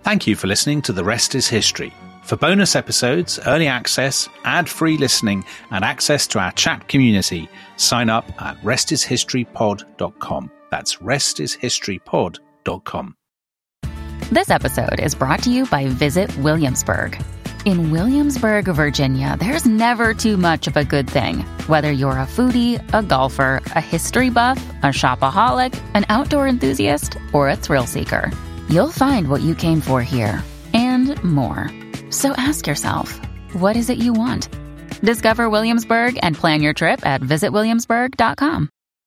Thank you for listening to The Rest is History. For bonus episodes, early access, ad-free listening, and access to our chat community, sign up at restishistorypod.com. That's restishistorypod.com. This episode is brought to you by Visit Williamsburg. In Williamsburg, Virginia, there's never too much of a good thing. Whether you're a foodie, a golfer, a history buff, a shopaholic, an outdoor enthusiast, or a thrill seeker, you'll find what you came for here and more. So ask yourself, what is it you want? Discover Williamsburg and plan your trip at visitwilliamsburg.com.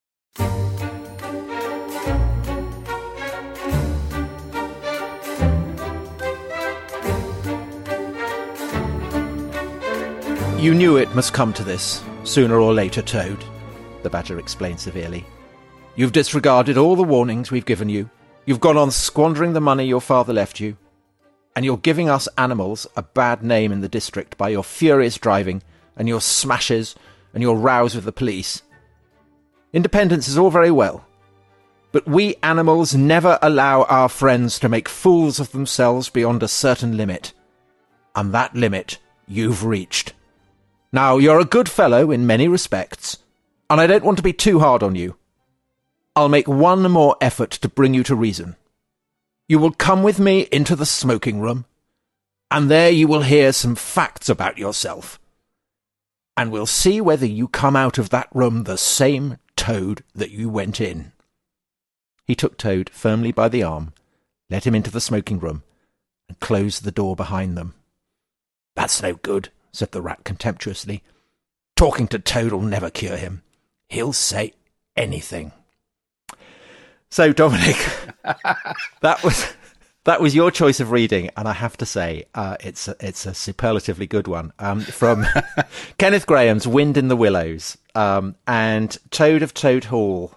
You knew it must come to this, sooner or later, Toad, the Badger explained severely. You've disregarded all the warnings we've given you. You've gone on squandering the money your father left you. And you're giving us animals a bad name in the district by your furious driving and your smashes and your rows with the police. Independence is all very well, but we animals never allow our friends to make fools of themselves beyond a certain limit. And that limit you've reached. Now, you're a good fellow in many respects, and I don't want to be too hard on you. I'll make one more effort to bring you to reason. You will come with me into the smoking room, and there you will hear some facts about yourself. And we'll see whether you come out of that room the same Toad that you went in. He took Toad firmly by the arm, led him into the smoking room, and closed the door behind them. That's no good, said the Rat contemptuously. Talking to Toad will never cure him. He'll say anything. So, Dominic, that was your choice of reading, and I have to say, it's a superlatively good one. From Kenneth Grahame's Wind in the Willows, and Toad of Toad Hall,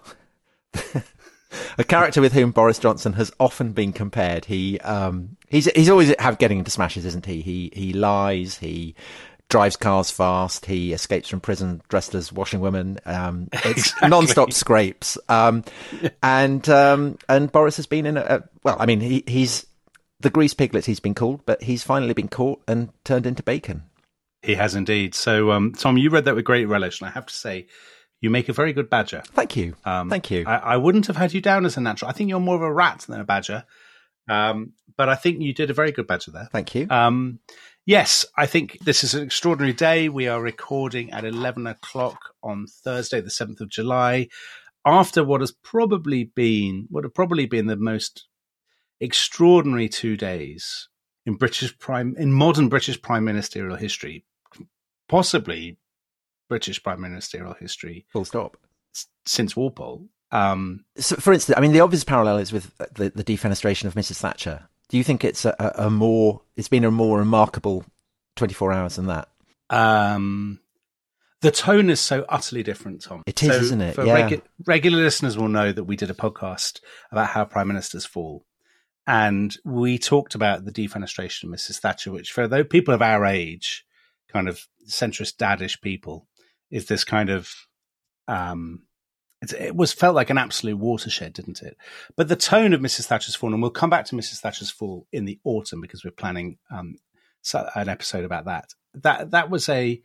a character with whom Boris Johnson has often been compared. He's always getting into smashes, isn't he? He lies. He drives cars fast. He escapes from prison dressed as washing women. It's exactly. Non-stop scrapes. And Boris has been in he's the grease piglet he's been called, but he's finally been caught and turned into bacon. He has indeed. So, Tom, you read that with great relish, and I have to say, you make a very good badger. Thank you. Thank you. I wouldn't have had you down as a natural. I think you're more of a rat than a badger. But I think you did a very good badger there. Thank you. Yes, I think this is an extraordinary day. We are recording at 11 o'clock on Thursday, the 7th of July, after what have probably been the most extraordinary 2 days in modern British prime ministerial history, possibly British prime ministerial history. Full stop. Since Walpole. So, for instance, I mean, the obvious parallel is with the defenestration of Mrs. Thatcher. Do you think it's it's been a more remarkable 24 hours than that? The tone is so utterly different, Tom. It is, isn't it? For regular listeners will know that we did a podcast about how prime ministers fall. And we talked about the defenestration of Mrs. Thatcher, which for those people of our age, kind of centrist daddish people, is this kind of it was felt like an absolute watershed, didn't it? But the tone of Mrs. Thatcher's fall, and we'll come back to Mrs. Thatcher's fall in the autumn because we're planning an episode about that. That was it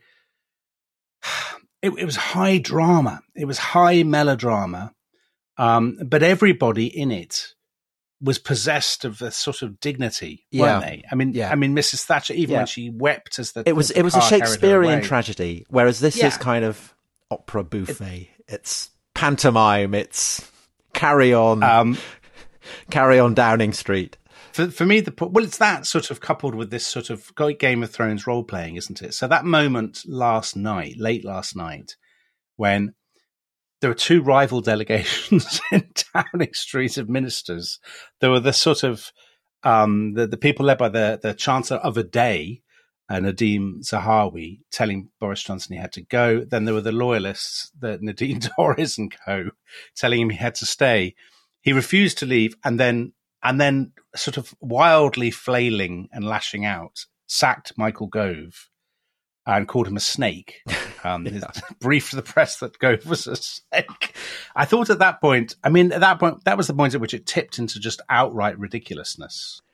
was high drama. It was high melodrama, but everybody in it was possessed of a sort of dignity, weren't they? I mean, Mrs. Thatcher, even when she wept as it was a Shakespearean tragedy, whereas this is kind of opera bouffe. It's pantomime. It's carry on Downing Street. For me, it's that sort of coupled with this sort of Game of Thrones role playing, isn't it? So that moment late last night, when there were two rival delegations in Downing Street of ministers. There were the sort of the people led by the Chancellor of a day, Nadine Zahawi, telling Boris Johnson he had to go. Then there were the loyalists, the Nadine Dorries and co, telling him he had to stay. He refused to leave, and then sort of wildly flailing and lashing out, sacked Michael Gove and called him a snake. Briefed the press that Gove was a snake. I thought at that point, that was the point at which it tipped into just outright ridiculousness.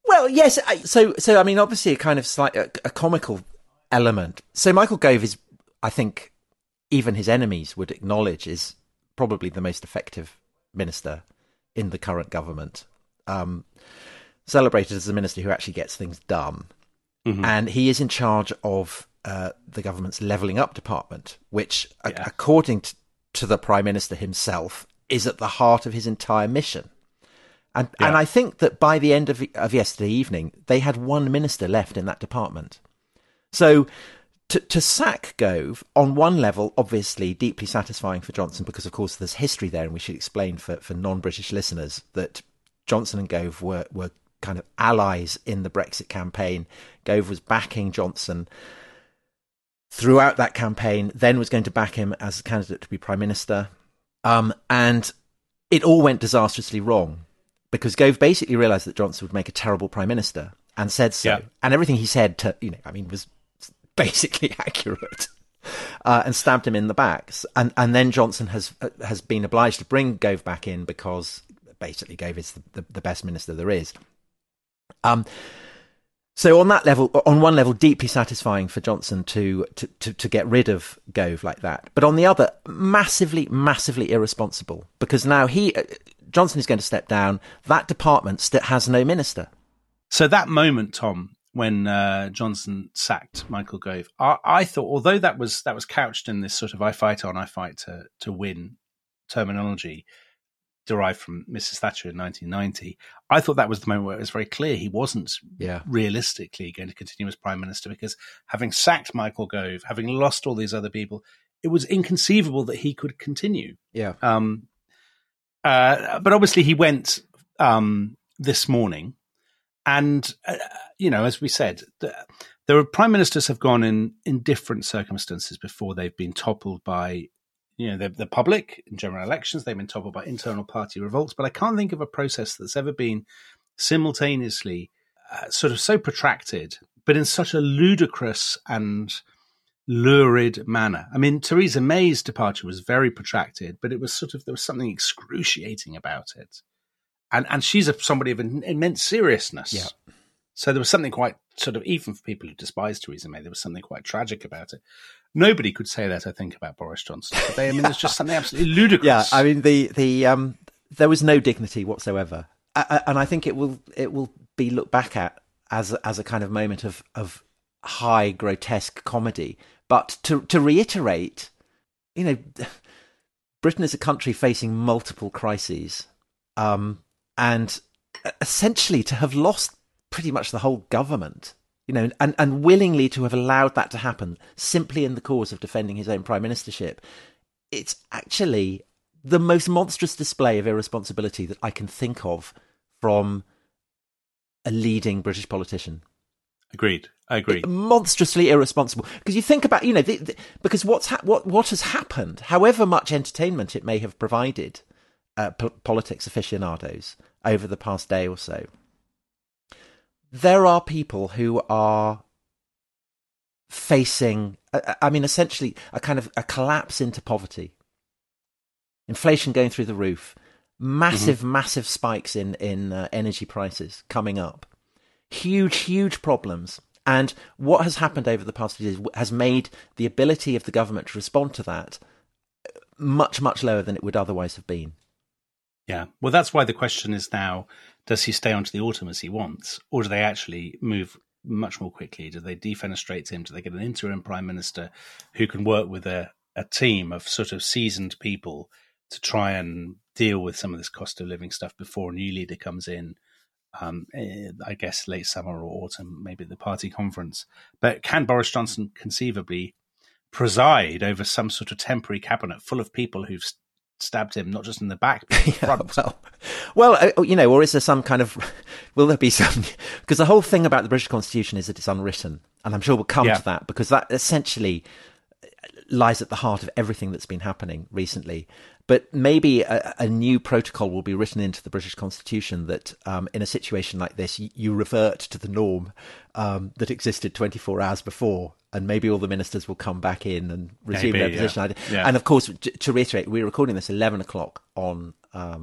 Well, yes. So I mean, obviously, a kind of a comical element. So Michael Gove is, I think, even his enemies would acknowledge, is probably the most effective minister in the current government. Celebrated as a minister who actually gets things done, and he is in charge of the government's levelling up department, which, according to the Prime Minister himself, is at the heart of his entire mission. And I think that by the end of yesterday evening, they had one minister left in that department. So to sack Gove, on one level, obviously deeply satisfying for Johnson, because, of course, there's history there, and we should explain for non-British listeners that Johnson and Gove were kind of allies in the Brexit campaign. Gove was backing Johnson throughout that campaign, then was going to back him as a candidate to be Prime Minister. And it all went disastrously wrong, because Gove basically realised that Johnson would make a terrible Prime Minister and said so. Yeah. And everything he said, was basically accurate, and stabbed him in the back. And then Johnson has been obliged to bring Gove back in, because basically Gove is the best minister there is. So on that level, on one level, deeply satisfying for Johnson to get rid of Gove like that. But on the other, massively, massively irresponsible, because now Johnson is going to step down. That department has no minister. So that moment, Tom, when Johnson sacked Michael Gove, I thought, although that was couched in this sort of "I fight on, I fight to win" terminology derived from Mrs. Thatcher in 1990, I thought that was the moment where it was very clear he wasn't realistically going to continue as Prime Minister, because having sacked Michael Gove, having lost all these other people, it was inconceivable that he could continue. Yeah. But obviously he went this morning, and as we said, there are prime ministers have gone in different circumstances before. They've been toppled by the public in general elections. They've been toppled by internal party revolts, but I can't think of a process that's ever been simultaneously sort of so protracted, but in such a ludicrous and lurid manner. I mean, Theresa May's departure was very protracted, but it was there was something excruciating about it. And she's somebody of immense seriousness. Yeah. So there was something quite even for people who despise Theresa May, there was something quite tragic about it. Nobody could say that, I think, about Boris Johnson today. I mean, there's just something absolutely ludicrous. Yeah, I mean, there was no dignity whatsoever, and I think it will be looked back at as a kind of moment of high grotesque comedy. But to reiterate, Britain is a country facing multiple crises, and essentially to have lost pretty much the whole government. And willingly to have allowed that to happen simply in the cause of defending his own prime ministership, it's actually the most monstrous display of irresponsibility that I can think of from a leading British politician. Agreed. I agree. Monstrously irresponsible, because you think about because what has happened, however much entertainment it may have provided politics aficionados over the past day or so. There are people who are facing, essentially a kind of a collapse into poverty. Inflation going through the roof, massive spikes in energy prices coming up, huge problems. And what has happened over the past few years has made the ability of the government to respond to that much lower than it would otherwise have been. Yeah, well, that's why the question is now, does he stay on to the autumn as he wants, or do they actually move much more quickly? Do they defenestrate him? Do they get an interim prime minister who can work with a team of sort of seasoned people to try and deal with some of this cost of living stuff before a new leader comes in? I guess late summer or autumn, maybe at the party conference. But can Boris Johnson conceivably preside over some sort of temporary cabinet full of people who've stabbed him, not just in the back, but in the front? Or is there some kind of, will there be some, because the whole thing about the British Constitution is that it's unwritten, and I'm sure we'll come to that, because that essentially lies at the heart of everything that's been happening recently. But maybe a new protocol will be written into the British Constitution that in a situation like this, you revert to the norm that existed 24 hours before, and maybe all the ministers will come back in and resume their position. Yeah. And of course, to reiterate, we're recording this 11 o'clock on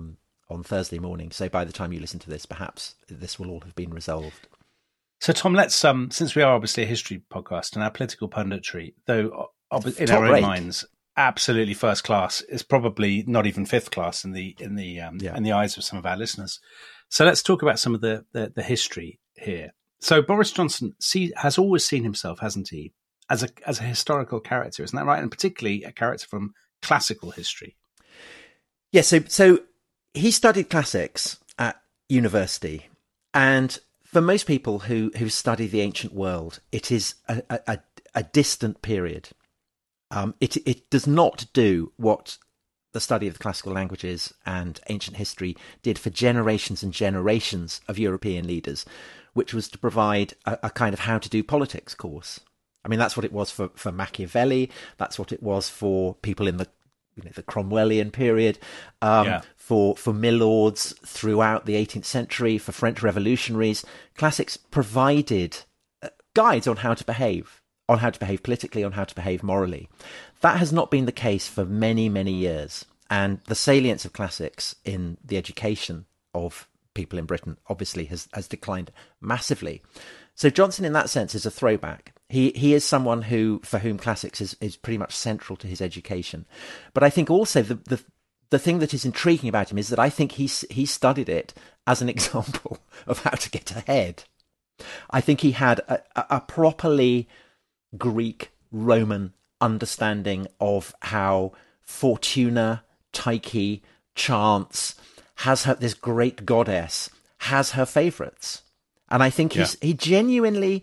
on Thursday morning. So by the time you listen to this, perhaps this will all have been resolved. So, Tom, let's since we are obviously a history podcast and our political punditry, though in Top our own rate. minds, absolutely first class, is probably not even fifth class in the eyes of some of our listeners. So let's talk about some of the history here. So Boris Johnson has always seen himself, hasn't he, as a historical character, isn't that right? And particularly a character from classical history. Yeah, so he studied classics at university, and for most people who study the ancient world, it is a distant period. It does not do what the study of the classical languages and ancient history did for generations and generations of European leaders, which was to provide a kind of how to do politics course. I mean, that's what it was for Machiavelli. That's what it was for people in the Cromwellian period, for milords throughout the 18th century, for French revolutionaries. Classics provided guides on how to behave politically, on how to behave morally. That has not been the case for many, many years. And the salience of classics in the education of people in Britain obviously has declined massively. So Johnson, in that sense, is a throwback. He is someone for whom classics is pretty much central to his education. But I think also the thing that is intriguing about him is that I think he studied it as an example of how to get ahead. I think he had a properly Greek Roman understanding of how Fortuna, Tyche, Chance this great goddess has her favourites. And I think he genuinely,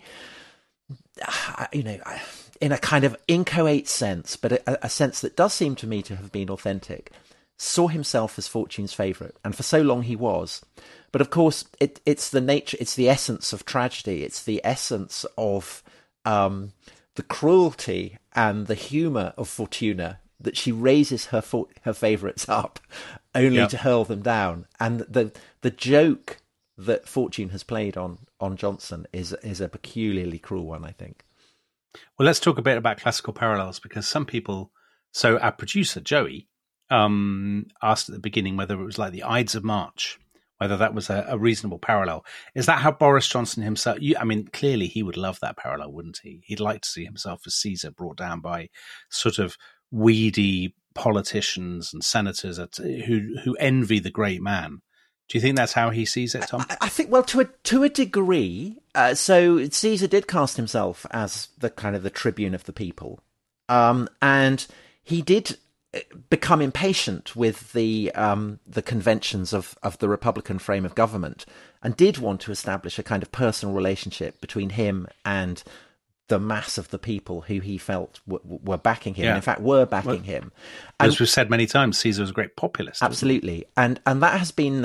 in a kind of inchoate sense, but a sense that does seem to me to have been authentic, saw himself as Fortune's favourite. And for so long he was. But of course, it's the nature, it's the essence of tragedy. It's the essence of the cruelty and the humour of Fortuna that she raises her favourites up only to hurl them down. And the joke that Fortune has played on Johnson is a peculiarly cruel one, I think. Well, let's talk a bit about classical parallels, because some people, so our producer, Joey, asked at the beginning whether it was like the Ides of March, whether that was a reasonable parallel. Is that how Boris Johnson himself, clearly he would love that parallel, wouldn't he? He'd like to see himself as Caesar brought down by sort of weedy politicians and senators who envy the great man. Do you think that's how he sees it, Tom? I think, well, to a degree. So Caesar did cast himself as the kind of the tribune of the people, and he did become impatient with the conventions of the Republican frame of government, and did want to establish a kind of personal relationship between him and the mass of the people who he felt were backing him, and in fact were backing him. And, as we've said many times, Caesar was a great populist. Absolutely. And that has been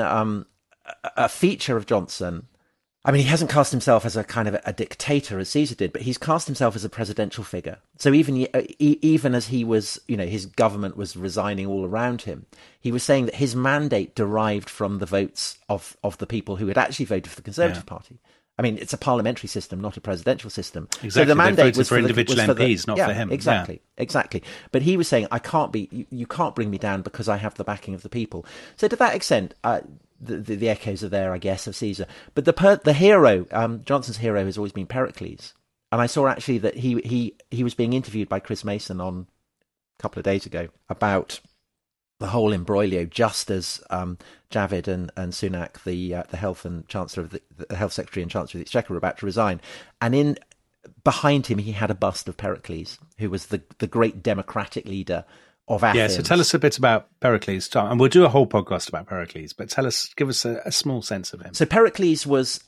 a feature of Johnson. I mean, he hasn't cast himself as a kind of a dictator as Caesar did, but he's cast himself as a presidential figure. So even as he was, his government was resigning all around him, he was saying that his mandate derived from the votes of the people who had actually voted for the Conservative Party. I mean, it's a parliamentary system, not a presidential system. Exactly. So the mandate was for individual MPs, not for him. Exactly. But he was saying, you can't bring me down because I have the backing of the people. So to that extent, the echoes are there, I guess, of Caesar. But the hero, Johnson's hero, has always been Pericles. And I saw actually that he was being interviewed by Chris Mason on a couple of days ago about the whole imbroglio, just as Javid and Sunak, the health and chancellor of the health secretary and chancellor of the Exchequer, were about to resign, and behind him he had a bust of Pericles, who was the great democratic leader of Athens. Yeah, so tell us a bit about Pericles, Tom, and we'll do a whole podcast about Pericles. But give us a small sense of him. So Pericles was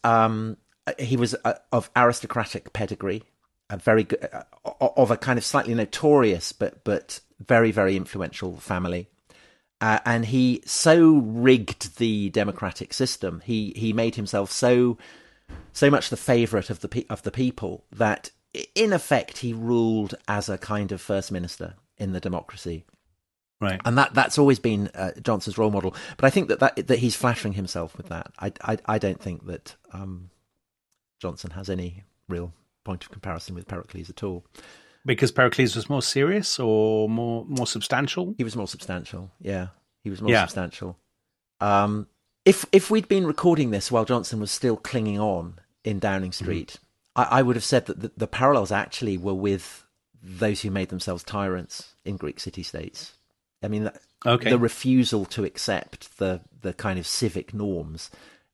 he was of aristocratic pedigree, a very good, of a kind of slightly notorious but very, very influential family. And he so rigged the democratic system. He made himself so much the favourite of the people that, in effect, he ruled as a kind of first minister in the democracy. Right. And that's always been Johnson's role model. But I think that he's flattering himself with that. I don't think that Johnson has any real point of comparison with Pericles at all. Because Pericles was more serious or more substantial? He was more substantial, yeah. He was more substantial. If we'd been recording this while Johnson was still clinging on in Downing Street, I would have said that the parallels actually were with those who made themselves tyrants in Greek city-states. I mean, the refusal to accept the kind of civic norms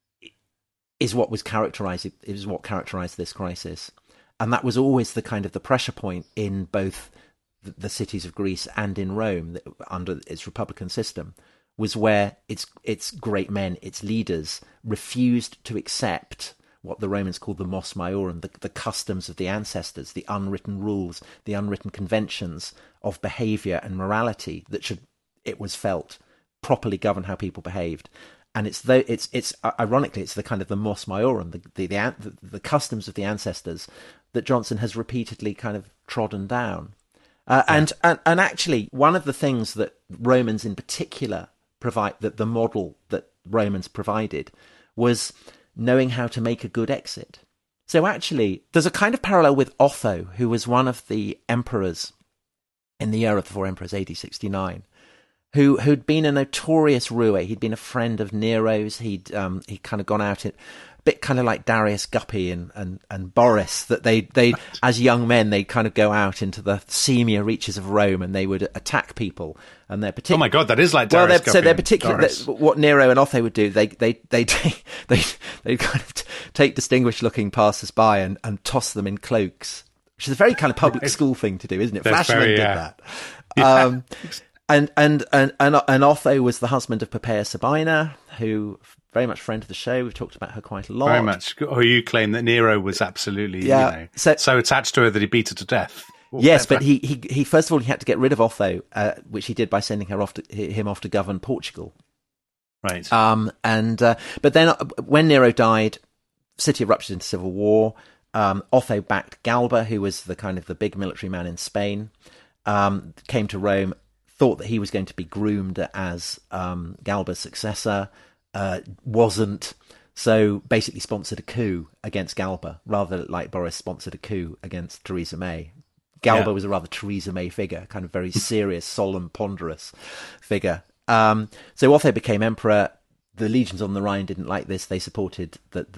is what characterized this crisis. And that was always the kind of the pressure point in both the cities of Greece and in Rome under its republican system, was where its great men, its leaders, refused to accept what the Romans called the mos maiorum, the customs of the ancestors, the unwritten rules, the unwritten conventions of behaviour and morality that should, it was felt, properly govern how people behaved. And it's ironically, it's the kind of the mos maiorum, the customs of the ancestors that Johnson has repeatedly kind of trodden down. And actually, one of the things that Romans in particular provide, that the model that Romans provided, was knowing how to make a good exit. So actually, there's a kind of parallel with Otho, who was one of the emperors in the year of the four emperors, AD 69, who'd been a notorious roué. He'd been a friend of Nero's. He'd kind of gone out a bit kind of like Darius Guppy and Boris, that they as young men, they'd kind of go out into the seamier reaches of Rome and they would attack people. And they're oh my God, that is like Darius Guppy. So they're particular. What Nero and Otho would do, they kind of take distinguished looking passers-by and toss them in cloaks, which is a very kind of public school thing to do, isn't it? Fashionman did that. Yeah. And Otho was the husband of Poppaea Sabina, who very much friend of the show. We've talked about her quite a lot. Very much. Or you claim that Nero was absolutely so attached to her that he beat her to death. Yes, but he first of all he had to get rid of Otho, which he did by sending him off to govern Portugal. Right. But then when Nero died, the city erupted into civil war. Otho backed Galba, who was the kind of the big military man in Spain. Came to Rome, thought that he was going to be groomed as Galba's successor, wasn't, so basically sponsored a coup against Galba, rather like Boris sponsored a coup against Theresa May. Galba was a rather Theresa May figure, kind of very serious, solemn, ponderous figure. So Otho became emperor. The legions on the Rhine didn't like this. They supported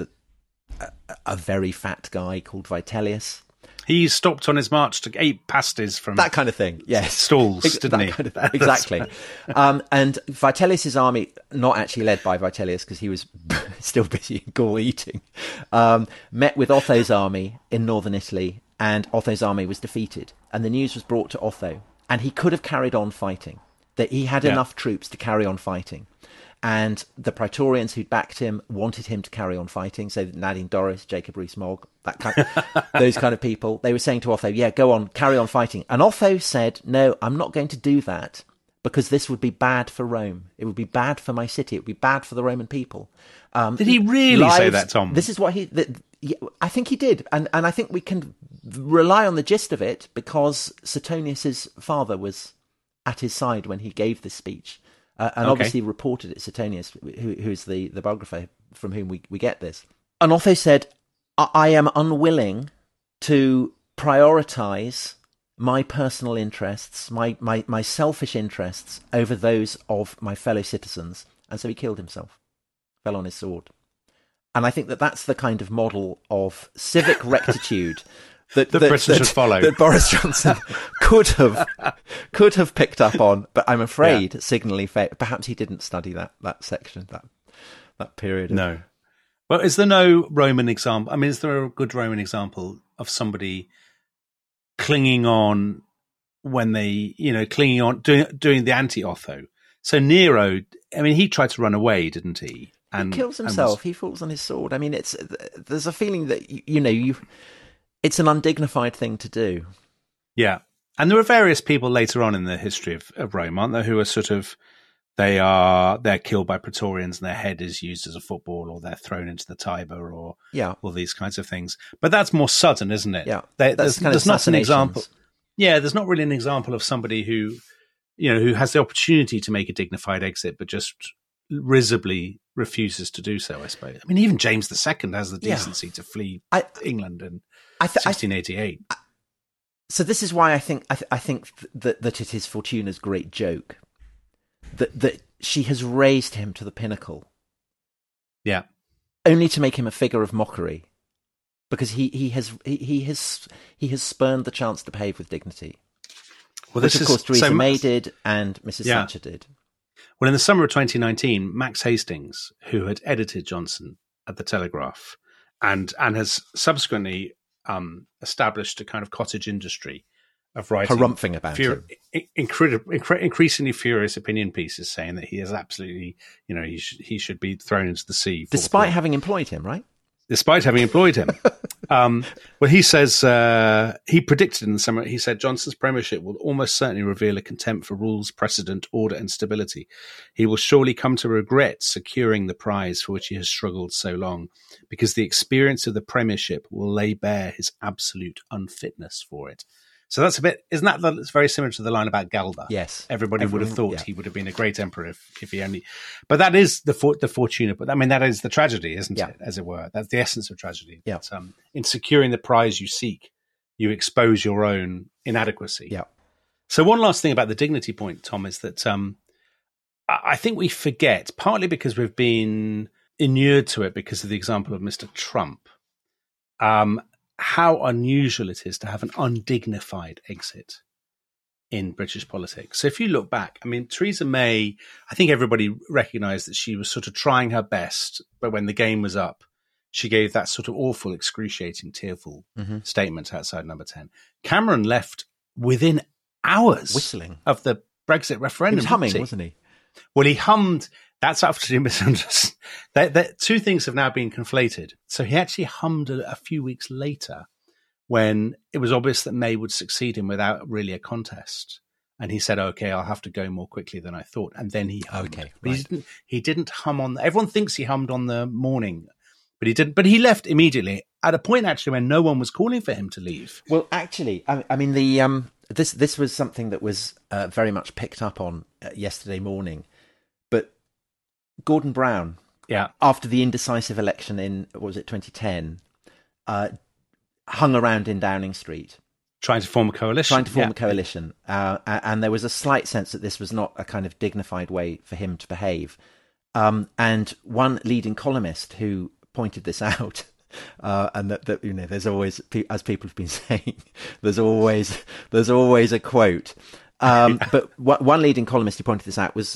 a very fat guy called Vitellius. He stopped on his march to eat pasties from that kind of thing. Yes, stalls, didn't he? Kind of, exactly. And Vitellius's army, not actually led by Vitellius because he was still busy in Gaul eating, met with Otho's army in northern Italy, and Otho's army was defeated. And the news was brought to Otho, and he could have carried on fighting. That he had enough troops to carry on fighting. And the Praetorians who'd backed him wanted him to carry on fighting. So Nadine Dorris, Jacob Rees-Mogg, those kind of people, they were saying to Otho, yeah, go on, carry on fighting. And Otho said, no, I'm not going to do that because this would be bad for Rome. It would be bad for my city. It would be bad for the Roman people. Did he really say that, Tom? This is what I think he did. And I think we can rely on the gist of it because Suetonius's father was at his side when he gave this speech. Obviously reported it, Suetonius, who's the biographer from whom we get this. And Otho said, I am unwilling to prioritise my personal interests, my selfish interests, over those of my fellow citizens. And so he killed himself, fell on his sword. And I think that's the kind of model of civic rectitude that Britain should follow. That Boris Johnson could have picked up on, but I'm afraid signally failed. Perhaps he didn't study that section, that period. No. Well, is there no Roman example? I mean, is there a good Roman example of somebody clinging on when they, clinging on, doing the anti-Otho? So Nero, I mean, he tried to run away, didn't he? And he kills himself. He falls on his sword. I mean, there's a feeling that it's an undignified thing to do. Yeah. And there are various people later on in the history of Rome, aren't there, who are sort of, they're killed by Praetorians and their head is used as a football, or they're thrown into the Tiber, or all these kinds of things. But that's more sudden, isn't it? Yeah. There's not an example. Yeah, there's not really an example of somebody who has the opportunity to make a dignified exit, but just risibly refuses to do so, I suppose. I mean, even James II has the decency to flee England in 1688. So this is why I think that it is Fortuna's great joke that she has raised him to the pinnacle. Yeah. Only to make him a figure of mockery, because he has spurned the chance to behave with dignity. Well, which, of course, Theresa May did and Mrs. Thatcher did. Well, in the summer of 2019, Max Hastings, who had edited Johnson at the Telegraph and has subsequently established a kind of cottage industry of writing harumphing about him. Increasingly furious opinion pieces saying that he is absolutely, he should be thrown into the sea. Despite having employed him, right? Despite having employed him. Well, he says, he predicted in the summer, he said, Johnson's premiership will almost certainly reveal a contempt for rules, precedent, order and stability. He will surely come to regret securing the prize for which he has struggled so long, because the experience of the premiership will lay bare his absolute unfitness for it. So that's isn't that it's very similar to the line about Galba? Yes. Everybody would have thought he would have been a great emperor if he only, but that is the fortuna. But I mean, that is the tragedy, isn't it? As it were, that's the essence of tragedy. Yeah. That, in securing the prize you seek, you expose your own inadequacy. Yeah. So one last thing about the dignity point, Tom, is that I think we forget, partly because we've been inured to it because of the example of Mr. Trump, how unusual it is to have an undignified exit in British politics. So if you look back, I mean, Theresa May, I think everybody recognised that she was sort of trying her best, but when the game was up, she gave that sort of awful, excruciating, tearful statement outside Number 10. Cameron left within hours whistling of the Brexit referendum. He was humming, wasn't he? Well, he hummed. That's absolutely misunderstood. Two things have now been conflated. So he actually hummed a few weeks later when it was obvious that May would succeed him without really a contest. And he said, okay, I'll have to go more quickly than I thought. And then he hummed. Okay, right. He didn't hum on. Everyone thinks he hummed on the morning, but he didn't. But he left immediately at a point actually when no one was calling for him to leave. Well, actually, I mean, this was something that was very much picked up on yesterday morning. But Gordon Brown, after the indecisive election in, what was it, 2010, hung around in Downing Street. Trying to form a coalition. And there was a slight sense that this was not a kind of dignified way for him to behave. And one leading columnist who pointed this out, and that there's always, as people have been saying, there's always a quote. But one leading columnist who pointed this out was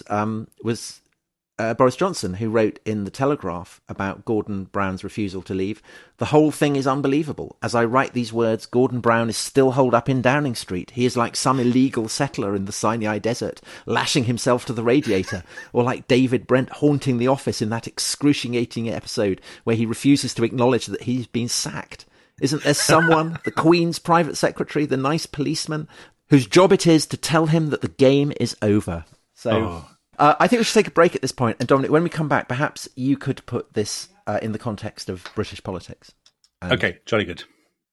Boris Johnson, who wrote in The Telegraph about Gordon Brown's refusal to leave. The whole thing is unbelievable. As I write these words, Gordon Brown is still holed up in Downing Street. He is like some illegal settler in the Sinai desert, lashing himself to the radiator, or like David Brent haunting the office in that excruciating episode where he refuses to acknowledge that he's been sacked. Isn't there someone, the Queen's private secretary, the nice policeman, whose job it is to tell him that the game is over? So I think we should take a break at this point. And Dominic, when we come back, perhaps you could put this in the context of British politics. Okay, jolly good.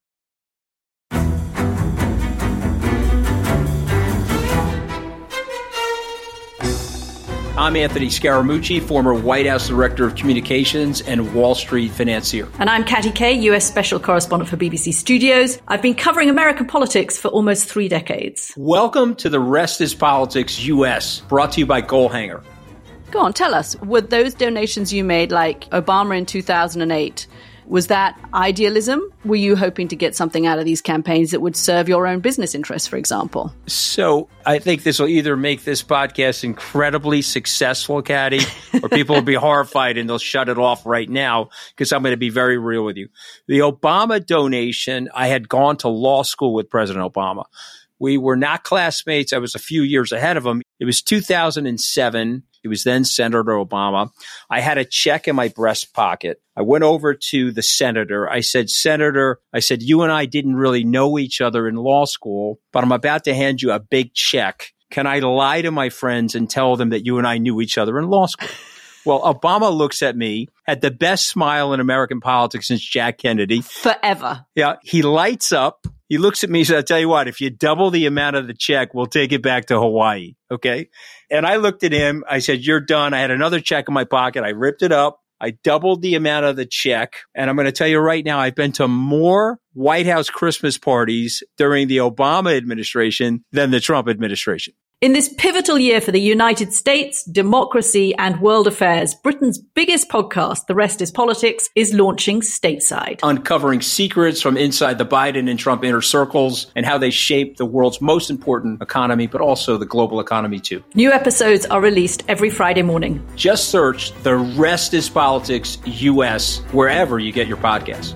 I'm Anthony Scaramucci, former White House Director of Communications and Wall Street financier. And I'm Katty Kay, US Special Correspondent for BBC Studios. I've been covering American politics for almost 3 decades. Welcome to The Rest is Politics US, brought to you by Goalhanger. Go on, tell us, were those donations you made, like Obama in 2008, was that idealism? Were you hoping to get something out of these campaigns that would serve your own business interests, for example? So I think this will either make this podcast incredibly successful, Katty, or people will be horrified and they'll shut it off right now because I'm going to be very real with you. The Obama donation, I had gone to law school with President Obama. We were not classmates. I was a few years ahead of him. It was 2007. It was then Senator Obama. I had a check in my breast pocket. I went over to the senator. I said, Senator, you and I didn't really know each other in law school, but I'm about to hand you a big check. Can I lie to my friends and tell them that you and I knew each other in law school? Well, Obama looks at me, had the best smile in American politics since Jack Kennedy. Forever. Yeah. He lights up. He looks at me and says, I'll tell you what, if you double the amount of the check, we'll take it back to Hawaii. Okay. And I looked at him. I said, you're done. I had another check in my pocket. I ripped it up. I doubled the amount of the check. And I'm going to tell you right now, I've been to more White House Christmas parties during the Obama administration than the Trump administration. In this pivotal year for the United States, democracy, and world affairs, Britain's biggest podcast, The Rest is Politics, is launching stateside. Uncovering secrets from inside the Biden and Trump inner circles and how they shape the world's most important economy, but also the global economy too. New episodes are released every Friday morning. Just search The Rest is Politics US wherever you get your podcasts.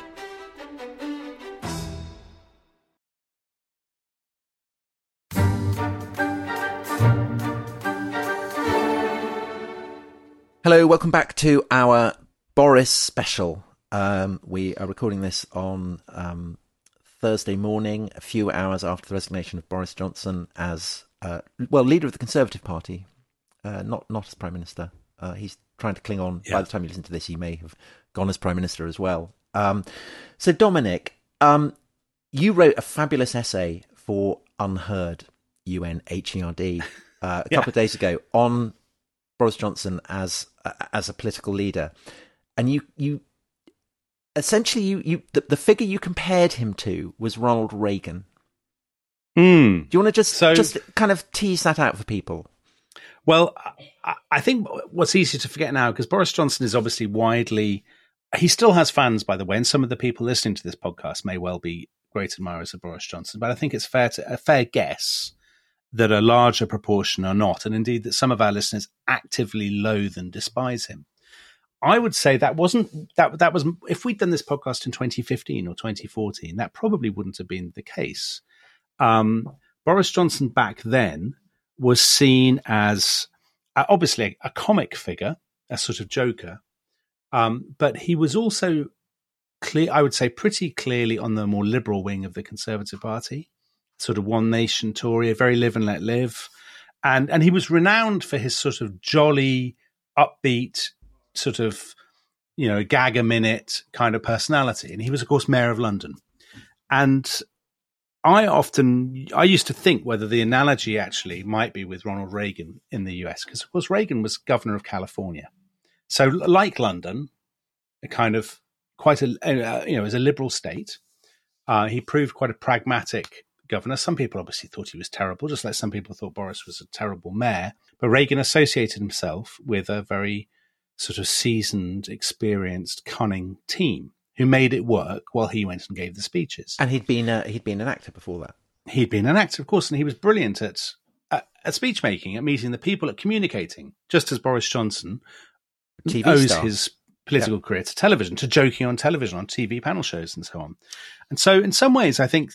Hello, welcome back to our Boris special. We are recording this on Thursday morning, a few hours after the resignation of Boris Johnson as, leader of the Conservative Party, not as Prime Minister. He's trying to cling on. Yeah. By the time you listen to this, he may have gone as Prime Minister as well. So, Dominic, you wrote a fabulous essay for Unheard, UNHERD, a couple of days ago on Boris Johnson as a political leader, and you essentially the figure you compared him to was Ronald Reagan. Do you want to just kind of tease that out for people? Well, I think what's easy to forget now, because Boris Johnson is obviously he still has fans, by the way, and some of the people listening to this podcast may well be great admirers of Boris Johnson, but I think it's a fair guess that a larger proportion are not, and indeed that some of our listeners actively loathe and despise him. I would say that was if we'd done this podcast in 2015 or 2014, that probably wouldn't have been the case. Boris Johnson back then was seen as obviously a comic figure, a sort of joker, but he was also I would say pretty clearly on the more liberal wing of the Conservative Party. Sort of one nation Tory, a very live and let live. And he was renowned for his sort of jolly, upbeat, sort of, gag a minute kind of personality. And he was, of course, Mayor of London. And I used to think whether the analogy actually might be with Ronald Reagan in the US, because, of course, Reagan was governor of California. So like London, a kind of quite as a liberal state, he proved quite a pragmatic governor. Some people obviously thought he was terrible, just like some people thought Boris was a terrible mayor. But Reagan associated himself with a very sort of seasoned, experienced, cunning team who made it work while he went and gave the speeches. And he'd been an actor before that. He'd been an actor, of course, and he was brilliant at speech making, at meeting the people, at communicating, just as Boris Johnson owes his political career to television, to joking on television, on TV panel shows and so on. And so in some ways, I think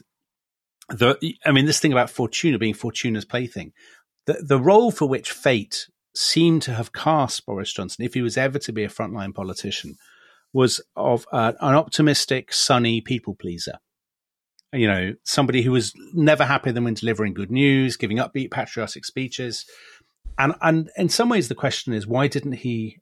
this thing about Fortuna being Fortuna's plaything, the role for which fate seemed to have cast Boris Johnson, if he was ever to be a frontline politician, was of an optimistic, sunny people pleaser. Somebody who was never happier than when delivering good news, giving upbeat, patriotic speeches. And in some ways, the question is, why didn't he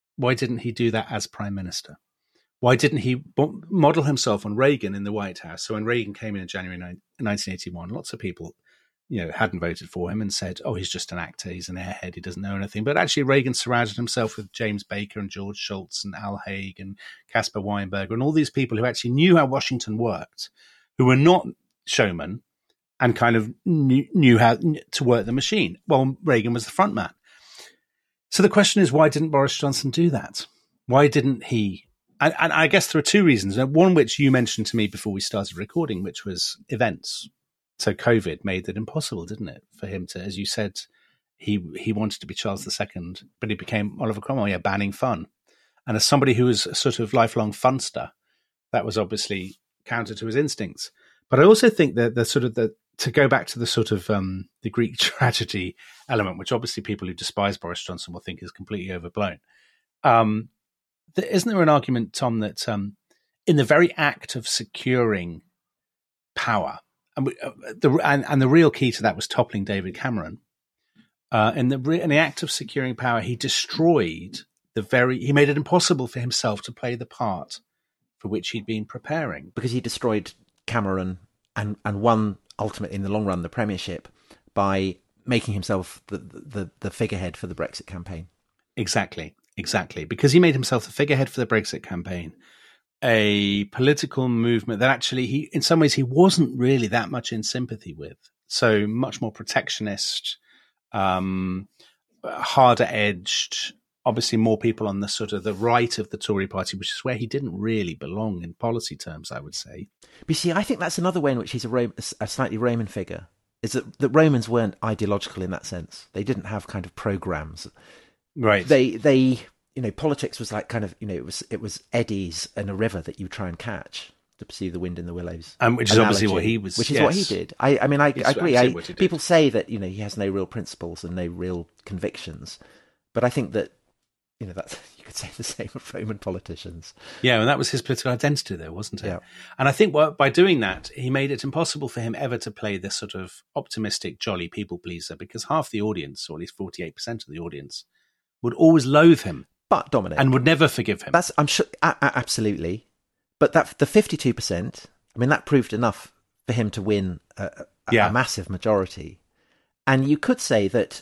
do that as Prime Minister? Why didn't he model himself on Reagan in the White House? So when Reagan came in January 1981, lots of people, hadn't voted for him and said, oh, he's just an actor, he's an airhead, he doesn't know anything. But actually, Reagan surrounded himself with James Baker and George Shultz and Al Haig and Caspar Weinberger and all these people who actually knew how Washington worked, who were not showmen and kind of knew how to work the machine. Well, Reagan was the front man. So the question is, why didn't Boris Johnson do that? Why didn't he? And I guess there are two reasons. One, which you mentioned to me before we started recording, which was events. So COVID made it impossible, didn't it, for him to, as you said, he wanted to be Charles II, but he became Oliver Cromwell, banning fun. And as somebody who was a sort of lifelong funster, that was obviously counter to his instincts. But I also think that to go back to the sort of the Greek tragedy element, which obviously people who despise Boris Johnson will think is completely overblown. Isn't there an argument, Tom, that in the very act of securing power, and the real key to that was toppling David Cameron, in the act of securing power, he destroyed he made it impossible for himself to play the part for which he'd been preparing. Because he destroyed Cameron and won, ultimately, in the long run, the premiership by making himself the figurehead for the Brexit campaign. Exactly. Because he made himself the figurehead for the Brexit campaign, a political movement that actually in some ways he wasn't really that much in sympathy with. So much more protectionist, harder edged, obviously more people on the sort of the right of the Tory party, which is where he didn't really belong in policy terms, I would say. But you see, I think that's another way in which he's a slightly Roman figure, is that the Romans weren't ideological in that sense. They didn't have kind of programs. Right. They politics was like kind of, it was eddies in a river that you try and catch to pursue the wind in the willows. Which is obviously what he was. Which is what he did. I agree. People say that, he has no real principles and no real convictions. But I think that, that's, you could say the same of Roman politicians. Yeah, and that was his political identity there, wasn't it? Yeah. And I think by doing that, he made it impossible for him ever to play this sort of optimistic, jolly people pleaser, because half the audience, or at least 48% of the audience, would always loathe him. But Dominic, and would never forgive him. I'm sure, absolutely. But the 52%, that proved enough for him to win a massive majority. And you could say that,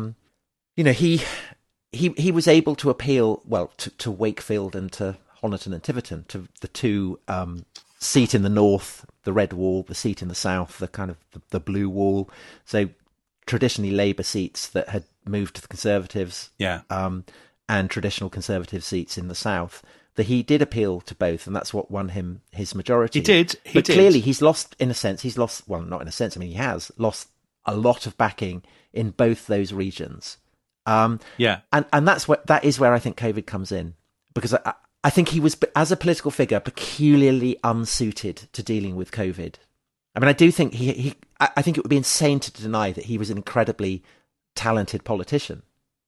he was able to appeal, to Wakefield and to Honiton and Tiverton, to the two seat in the north, the red wall, the seat in the south, the kind of the blue wall. So traditionally Labour seats that had moved to the Conservatives. Yeah. And traditional Conservative seats in the south, that he did appeal to both, and that's what won him his majority. He did. But clearly he's lost, in a sense, he has lost a lot of backing in both those regions. And that is where I think COVID comes in, because I think he was, as a political figure, peculiarly unsuited to dealing with COVID. I do think I think it would be insane to deny that he was an incredibly talented politician.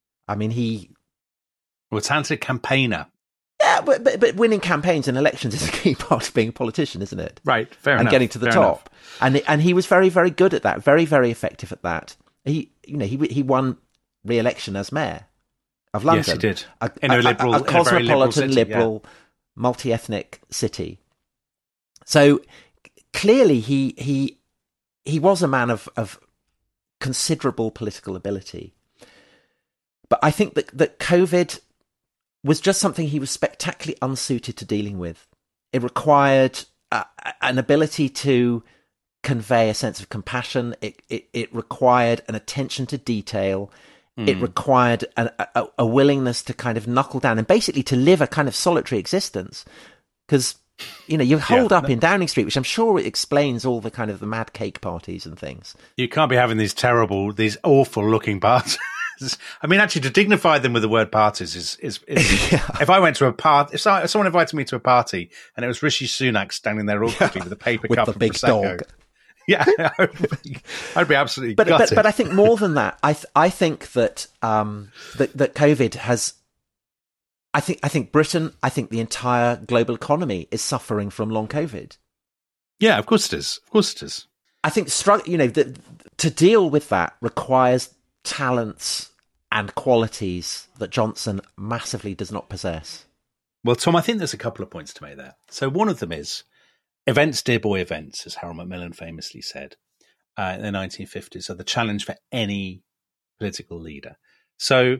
Talented campaigner. Yeah, but winning campaigns and elections is a key part of being a politician, isn't it? Right, fair enough. And getting to the top. And he was very, very good at that, very, very effective at that. He won re-election as mayor of London. Yes, he did. A cosmopolitan, liberal, multi-ethnic city. So clearly he was a man of considerable political ability. But I think that COVID was just something he was spectacularly unsuited to dealing with. It required an ability to convey a sense of compassion. It required an attention to detail. It required a willingness to kind of knuckle down and basically to live a kind of solitary existence. Because, you hold up in Downing Street, which I'm sure explains all the kind of the mad cake parties and things. You can't be having these awful looking parties. Actually, to dignify them with the word parties is if I went to a party, if someone invited me to a party and it was Rishi Sunak standing there awkwardly with a paper cup with the big Prosecco, dog. Yeah, I'd be absolutely gutted. But I think more than that, I think that that COVID has. I think Britain, I think the entire global economy is suffering from long COVID. Yeah, of course it is. Of course it is. I think to deal with that requires talents and qualities that Johnson massively does not possess. Well, Tom, I think there's a couple of points to make there. So one of them is, events, dear boy, events, as Harold Macmillan famously said in the 1950s, are the challenge for any political leader. So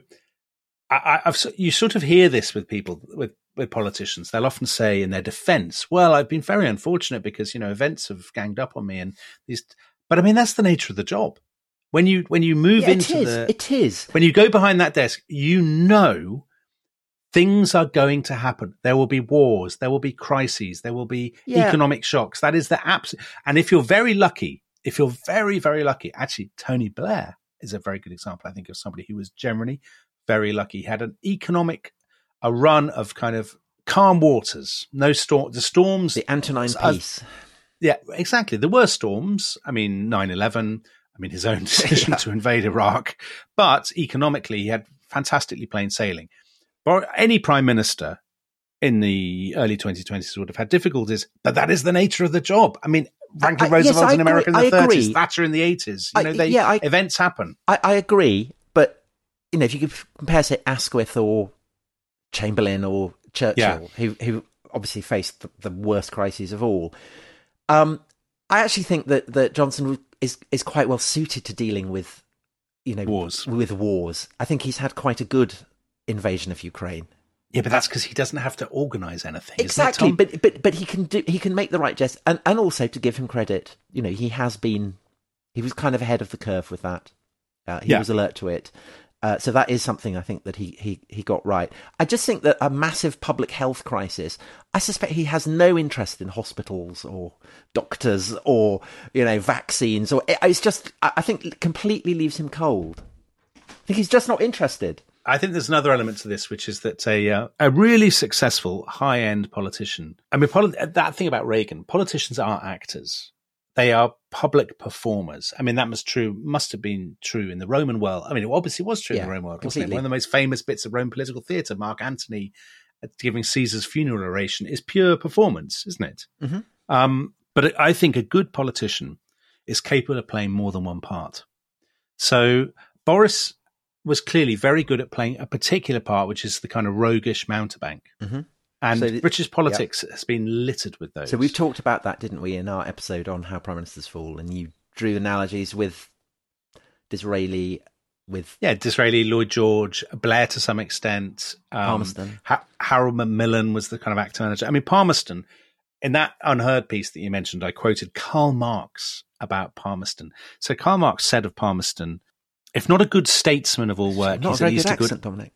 you sort of hear this with people, with politicians. They'll often say in their defense, well, I've been very unfortunate because, events have ganged up on me and these. But that's the nature of the job. When you move into it is. When you go behind that desk, things are going to happen. There will be wars, there will be crises, there will be economic shocks. That is the absolute. And if you're very lucky, very, very lucky, actually, Tony Blair is a very good example, I think, of somebody who was generally very lucky. He had a run of kind of calm waters, no storm. The storms, the Antonine Peace. Yeah, exactly. There were storms. 9/11. His own decision to invade Iraq, but economically he had fantastically plain sailing. But any prime minister in the early 2020s would have had difficulties, but that is the nature of the job. Franklin Roosevelt in America in the 30s, Thatcher in the 80s. Events happen. I agree, but if you could compare, say, Asquith or Chamberlain or Churchill, who obviously faced the worst crises of all, I actually think that Johnson is quite well suited to dealing with, wars. With wars. I think he's had quite a good invasion of Ukraine. Yeah, but that's because he doesn't have to organise anything. Exactly, isn't it, Tom? but he can make the right gesture, and also to give him credit, he has been He was kind of ahead of the curve with that. He was alert to it. So that is something I think that he got right. I just think that a massive public health crisis, I suspect he has no interest in hospitals or doctors or, vaccines. Or it's just, I think it completely leaves him cold. I think he's just not interested. I think there's another element to this, which is that a really successful high-end politician. I mean, that thing about Reagan, politicians aren't actors. They are public performers. I mean, that must have been true in the Roman world. I mean, it obviously was true in the Roman world, wasn't it? One of the most famous bits of Roman political theatre, Mark Antony giving Caesar's funeral oration, is pure performance, isn't it? Mm-hmm. But I think a good politician is capable of playing more than one part. So Boris was clearly very good at playing a particular part, which is the kind of roguish mountebank. Mm-hmm. And so British politics has been littered with those. So we've talked about that, didn't we, in our episode on How Prime Ministers Fall, and you drew analogies with Disraeli, Disraeli, Lloyd George, Blair to some extent. Palmerston. Harold Macmillan was the kind of actor manager. I mean, Palmerston, in that Unheard piece that you mentioned, I quoted Karl Marx about Palmerston. So Karl Marx said of Palmerston, if not a good statesman of all work, he's at least a good... Dominic.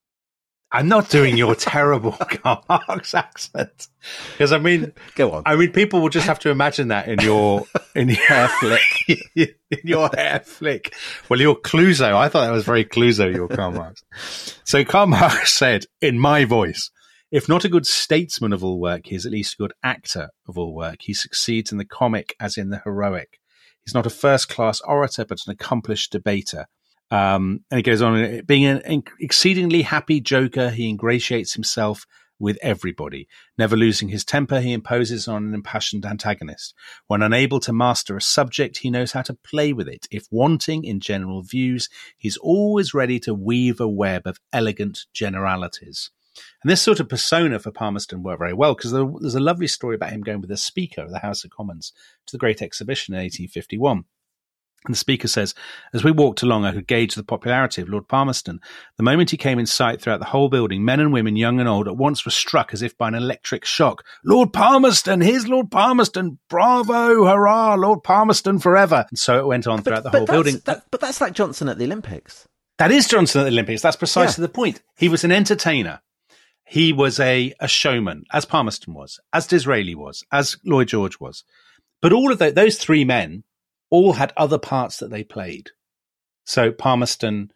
I'm not doing your terrible Karl Marx accent, because I mean, go on. I mean, people will just have to imagine that in your hair flick, in your hair flick. Well, your Clouseau. I thought that was very Clouseau, your Karl Marx. So Karl Marx said, in my voice, if not a good statesman of all work, he is at least a good actor of all work. He succeeds in the comic as in the heroic. He's not a first-class orator, but an accomplished debater. And he goes on, being an exceedingly happy joker, he ingratiates himself with everybody. Never losing his temper, he imposes on an impassioned antagonist. When unable to master a subject, he knows how to play with it. If wanting in general views, he's always ready to weave a web of elegant generalities. And this sort of persona for Palmerston worked very well, because there's a lovely story about him going with the Speaker of the House of Commons to the Great Exhibition in 1851. And the Speaker says, as we walked along, I could gauge the popularity of Lord Palmerston. The moment he came in sight throughout the whole building, men and women, young and old, at once were struck as if by an electric shock. Lord Palmerston! Here's Lord Palmerston! Bravo! Hurrah! Lord Palmerston forever! And so it went on throughout the whole building. But that's like Johnson at the Olympics. That is Johnson at the Olympics. That's precisely the point. He was an entertainer. He was a showman, as Palmerston was, as Disraeli was, as Lloyd George was. But all of those three men all had other parts that they played. So Palmerston,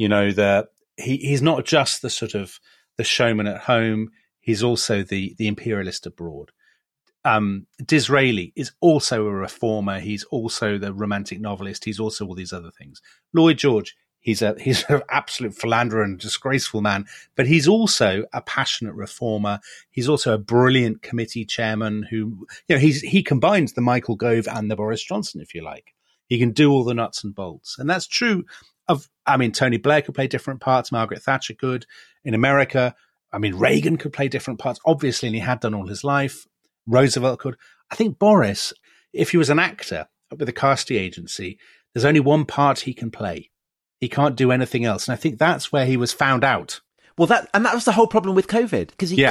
he's not just the sort of the showman at home. He's also the imperialist abroad. Disraeli is also a reformer. He's also the romantic novelist. He's also all these other things. Lloyd George, he's an absolute philanderer and disgraceful man, but he's also a passionate reformer. He's also a brilliant committee chairman who, he combines the Michael Gove and the Boris Johnson, if you like. He can do all the nuts and bolts. And that's true Tony Blair could play different parts. Margaret Thatcher could. In America, Reagan could play different parts, obviously, and he had done all his life. Roosevelt could. I think Boris, if he was an actor with a casting agency, there's only one part he can play. He can't do anything else. And I think that's where he was found out. Well, that was the whole problem with COVID, because he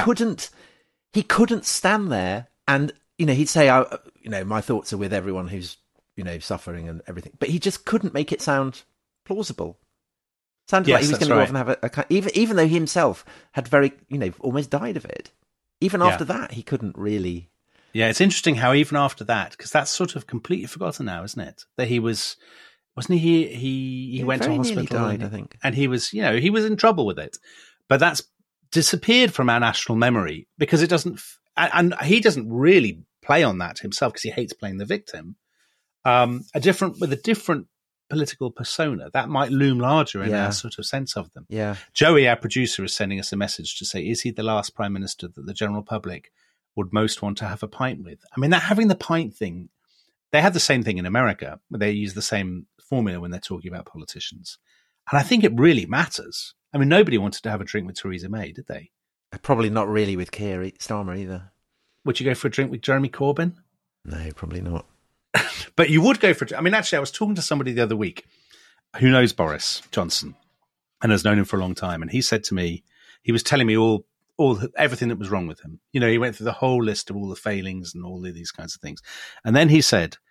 couldn't stand there and, he'd say, my thoughts are with everyone who's, suffering and everything. But he just couldn't make it sound plausible. Sounded like he was going to go off and have even though he himself had very, almost died of it. Even after that, he couldn't really. Yeah, it's interesting how even after that, because that's sort of completely forgotten now, isn't it? That he was... Wasn't he went to hospital, died, I think. And he was, he was in trouble with it. But that's disappeared from our national memory because it doesn't, and he doesn't really play on that himself because he hates playing the victim. With a different political persona that might loom larger in our sort of sense of them. Yeah. Joey, our producer, is sending us a message to say, is he the last prime minister that the general public would most want to have a pint with? That having the pint thing, they have the same thing in America where they use the same formula when they're talking about politicians. And I think it really matters. Nobody wanted to have a drink with Theresa May, did they? Probably not really with Keir Starmer either. Would you go for a drink with Jeremy Corbyn? No, probably not. But you would go for a actually, I was talking to somebody the other week who knows Boris Johnson and has known him for a long time. And he said to me, he was telling me everything that was wrong with him. He went through the whole list of all the failings and all of these kinds of things. And then he said,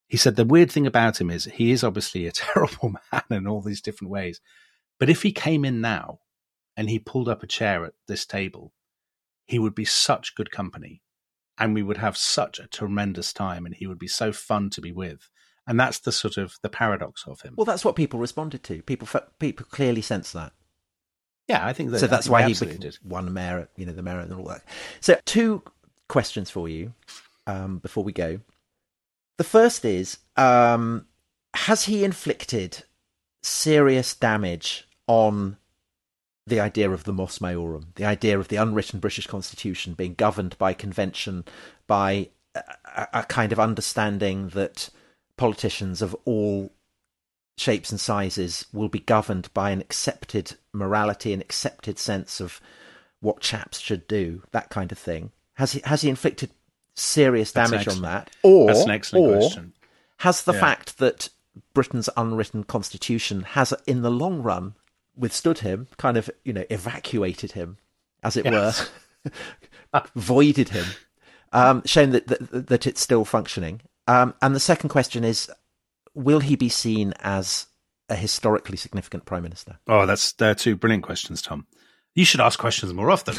He said the weird thing about him is he is obviously a terrible man in all these different ways. But if he came in now and he pulled up a chair at this table, he would be such good company and we would have such a tremendous time and he would be so fun to be with. And that's the sort of the paradox of him. Well, that's what people responded to. People clearly sense that. Yeah, I think that. So that's why he did. won mayor, the mayor and all that. So 2 questions for you before we go. The first is, has he inflicted serious damage on the idea of the Mos Maiorum, the idea of the unwritten British Constitution being governed by convention, by a kind of understanding that politicians of all shapes and sizes will be governed by an accepted morality, an accepted sense of what chaps should do, that kind of thing? Has he inflicted serious damage on that? Or that's an excellent question. Has the fact that Britain's unwritten constitution has, in the long run, withstood him, kind of, evacuated him, as it were, voided him, shown that it's still functioning? And the second question is, will he be seen as a historically significant Prime Minister? Oh, they're 2 brilliant questions, Tom. You should ask questions more often.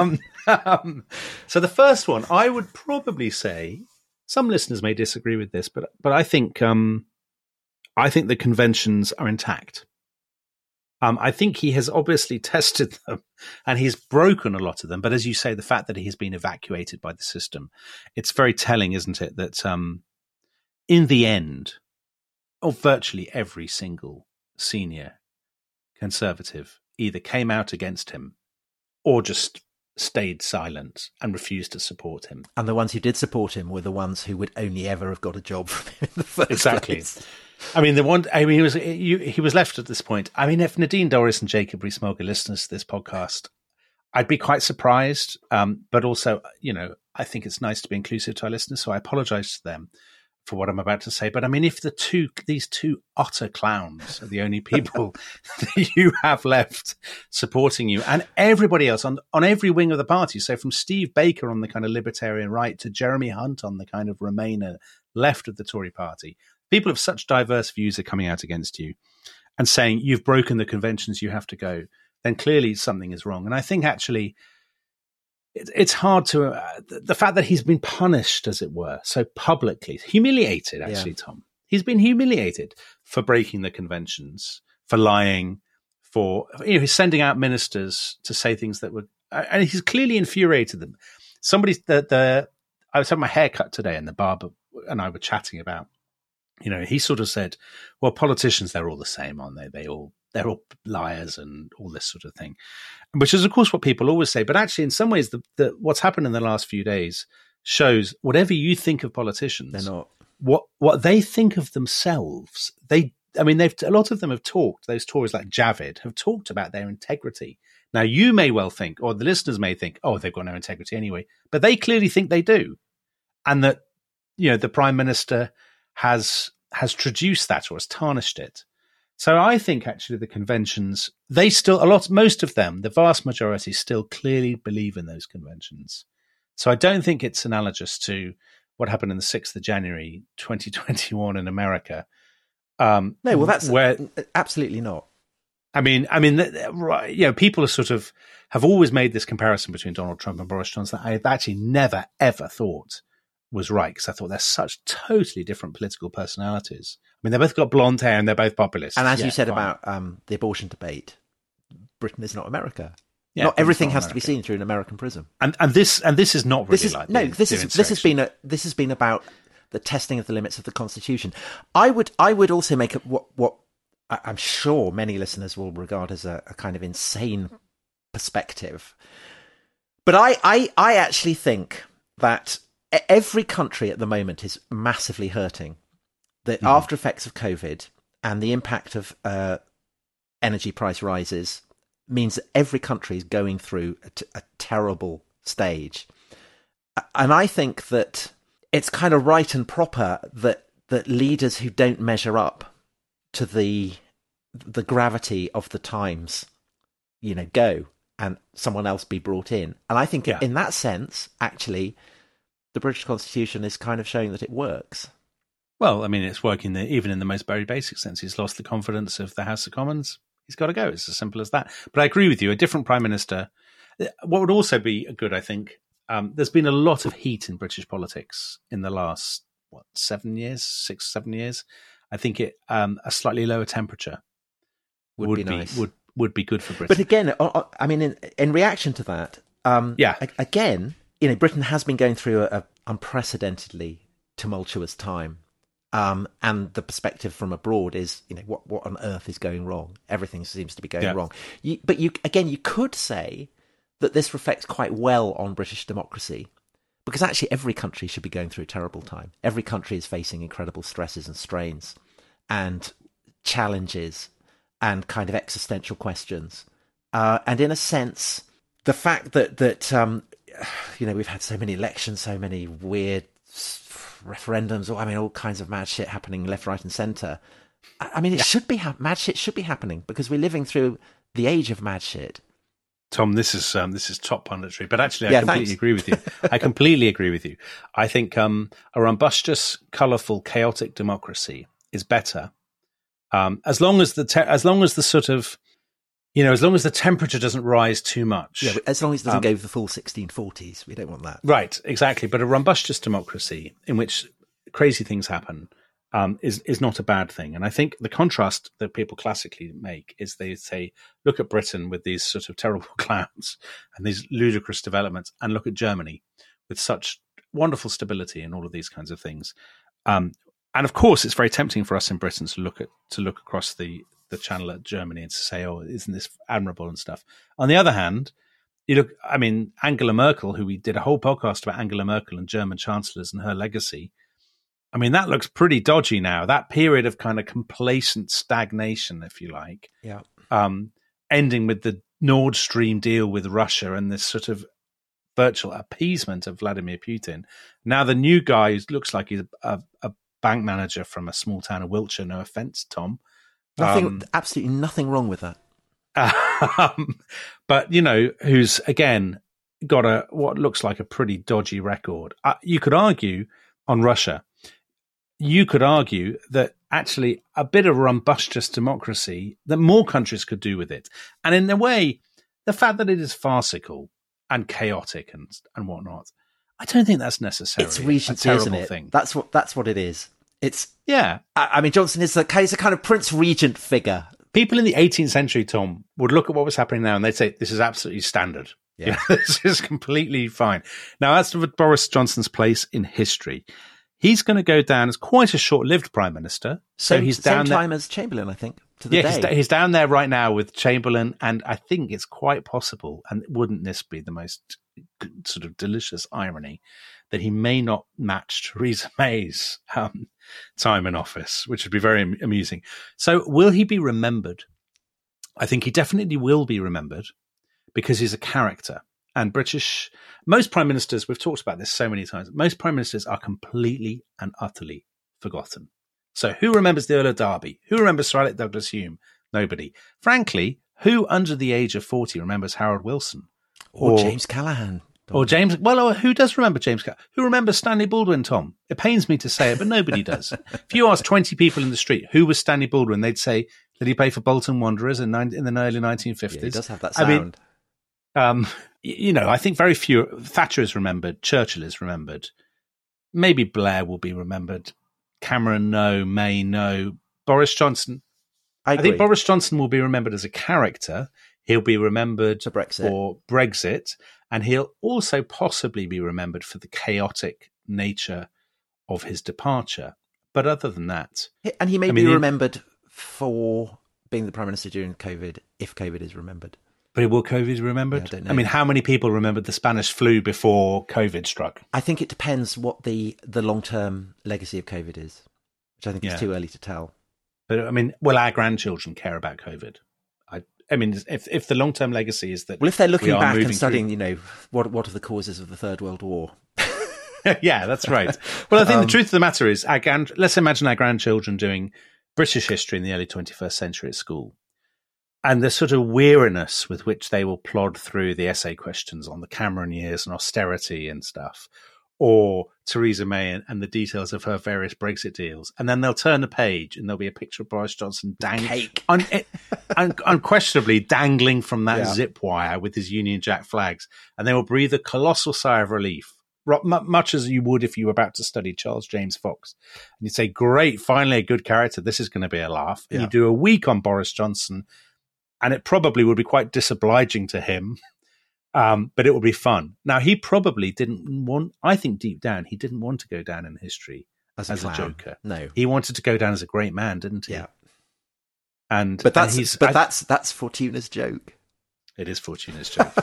So the first one, I would probably say, some listeners may disagree with this, but I think the conventions are intact. I think he has obviously tested them and he's broken a lot of them. But as you say, the fact that he has been evacuated by the system, it's very telling, isn't it, that in the end, virtually every single senior Conservative either came out against him or just stayed silent and refused to support him. And the ones who did support him were the ones who would only ever have got a job from him in the first place. I mean, he was left at this point. I mean, if Nadine Dorries and Jacob Rees-Mogg are listeners to this podcast, I'd be quite surprised. But also, I think it's nice to be inclusive to our listeners, so I apologise to them for what I'm about to say. But I mean, if these two utter clowns are the only people that you have left supporting you, and everybody else on every wing of the party, so from Steve Baker on the kind of libertarian right to Jeremy Hunt on the kind of Remainer left of the Tory party, people of such diverse views are coming out against you and saying you've broken the conventions, you have to go, then clearly something is wrong. And I think actually it's hard to the fact that he's been punished, as it were, so publicly, humiliated, actually, Tom. He's been humiliated for breaking the conventions, for lying, for he's sending out ministers to say things that were, and he's clearly infuriated them. I was having my hair cut today, and the barber and I were chatting about, he sort of said, well, politicians, they're all the same, aren't they? They're all liars and all this sort of thing, which is, of course, what people always say. But actually, in some ways, what's happened in the last few days shows whatever you think of politicians, they're not. What they think of themselves. A lot of them have talked, those Tories like Javid, have talked about their integrity. Now, you may well think, or the listeners may think, oh, they've got no integrity anyway. But they clearly think they do. And that, the Prime Minister has traduced that or has tarnished it. So I think actually the conventions, most of them, the vast majority still clearly believe in those conventions. So I don't think it's analogous to what happened on the 6th of January, 2021 in America. No, well, that's absolutely not. People have always made this comparison between Donald Trump and Boris Johnson that I've actually never, ever thought was right, because I thought they're such totally different political personalities. I mean, they've both got blonde hair and they're both populists. And as you said about the abortion debate, Britain is not America. Yeah, not everything has to be seen through an American prism. And this is not really this has been about the testing of the limits of the Constitution. I would also make what I'm sure many listeners will regard as a kind of insane perspective. But I actually think that every country at the moment is massively hurting. The after effects of COVID and the impact of energy price rises means that every country is going through a terrible stage. And I think that it's kind of right and proper that leaders who don't measure up to the gravity of the times, go and someone else be brought in. And I think in that sense, actually, the British Constitution is kind of showing that it works. Well, I mean, it's working even in the most very basic sense. He's lost the confidence of the House of Commons. He's got to go. It's as simple as that. But I agree with you. A different prime minister. What would also be good, I think, there's been a lot of heat in British politics in the last 7 years. I think a slightly lower temperature would be nice. Would be good for Britain. But again, I mean, in reaction to that, again, Britain has been going through an unprecedentedly tumultuous time. And the perspective from abroad is, what on earth is going wrong? Everything seems to be going wrong. But you could say that this reflects quite well on British democracy, because actually every country should be going through a terrible time. Every country is facing incredible stresses and strains and challenges and kind of existential questions. And in a sense, the fact that we've had so many elections, so many weird referendums, all kinds of mad shit happening left, right, and centre. Should be mad shit should be happening because we're living through the age of mad shit. Tom, this is top punditry, but actually, I completely agree with you. I completely agree with you. I think a rumbustious, colourful, chaotic democracy is better as long as the temperature doesn't rise too much. Yeah, as long as it doesn't go the full 1640s. We don't want that. Right, exactly. But a rumbustious democracy in which crazy things happen is not a bad thing. And I think the contrast that people classically make is they say, look at Britain with these sort of terrible clowns and these ludicrous developments, and look at Germany with such wonderful stability and all of these kinds of things. And of course, it's very tempting for us in Britain to look across the channel at Germany and to say, oh, isn't this admirable and stuff. On the other hand, Angela Merkel, who we did a whole podcast about Angela Merkel and German chancellors and her legacy. That looks pretty dodgy now. That period of kind of complacent stagnation, if you like, ending with the Nord Stream deal with Russia and this sort of virtual appeasement of Vladimir Putin. Now the new guy looks like he's a bank manager from a small town of Wiltshire. No offense, Tom. Absolutely nothing wrong with that. But who's again got what looks like a pretty dodgy record. You could argue on Russia. You could argue that actually a bit of rumbustious democracy that more countries could do with it, and in a way, the fact that it is farcical and chaotic and whatnot, I don't think that's necessarily it's Regency, a terrible isn't it? thing. That's what it is. It's yeah. Johnson is a kind of Prince Regent figure. People in the 18th century, Tom, would look at what was happening now and they'd say, this is absolutely standard. Yeah. This is completely fine. Now, as to Boris Johnson's place in history, he's going to go down as quite a short-lived prime minister. So he's down same time as Chamberlain, I think, to the day. He's down there right now with Chamberlain, and I think it's quite possible, and wouldn't this be the most sort of delicious irony, that he may not match Theresa May's time in office, which would be very amusing. So will he be remembered? I think he definitely will be remembered because he's a character. And most prime ministers, we've talked about this so many times, most prime ministers are completely and utterly forgotten. So who remembers the Earl of Derby? Who remembers Sir Alec Douglas-Hume? Nobody. Frankly, who under the age of 40 remembers Harold Wilson? Or James Callaghan? Or who does remember James Callaghan? Who remembers Stanley Baldwin, Tom? It pains me to say it, but nobody does. If you ask 20 people in the street, who was Stanley Baldwin, they'd say, did he play for Bolton Wanderers in the early 1950s? Yeah, he does have that sound. I think very few. Thatcher is remembered. Churchill is remembered. Maybe Blair will be remembered. Cameron, no. May, no. Boris Johnson. I think Boris Johnson will be remembered as a character. He'll be remembered for Brexit, and he'll also possibly be remembered for the chaotic nature of his departure. But other than that... And he may be remembered for being the Prime Minister during COVID, if COVID is remembered. But will COVID be remembered? Yeah, I don't know. How many people remembered the Spanish flu before COVID struck? I think it depends what the long-term legacy of COVID is, which I think is too early to tell. But, will our grandchildren care about COVID? If the long-term legacy is that... Well, if they're looking back and studying, what are the causes of the Third World War? Yeah, that's right. Well, I think the truth of the matter is, let's imagine our grandchildren doing British history in the early 21st century at school. And the sort of weariness with which they will plod through the essay questions on the Cameron years and austerity and stuff, or Theresa May and the details of her various Brexit deals. And then they'll turn the page and there'll be a picture of Boris Johnson unquestionably dangling from that zip wire with his Union Jack flags. And they will breathe a colossal sigh of relief, much as you would if you were about to study Charles James Fox. And you'd say, great, finally a good character. This is going to be a laugh. And you do a week on Boris Johnson, and it probably would be quite disobliging to him. But it would be fun. Now, he probably didn't want, I think deep down, he didn't want to go down in history as a Joker. No. He wanted to go down as a great man, didn't he? Yeah. But that's Fortuna's joke. It is Fortuna's joke.